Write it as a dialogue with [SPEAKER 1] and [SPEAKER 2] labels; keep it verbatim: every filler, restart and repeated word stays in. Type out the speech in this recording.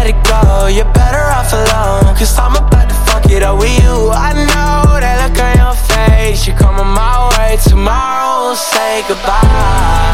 [SPEAKER 1] let it go. You're better off alone, cause I'm about to fuck it up with you. I know that look on your face. You're coming my way tomorrow, we'll say goodbye.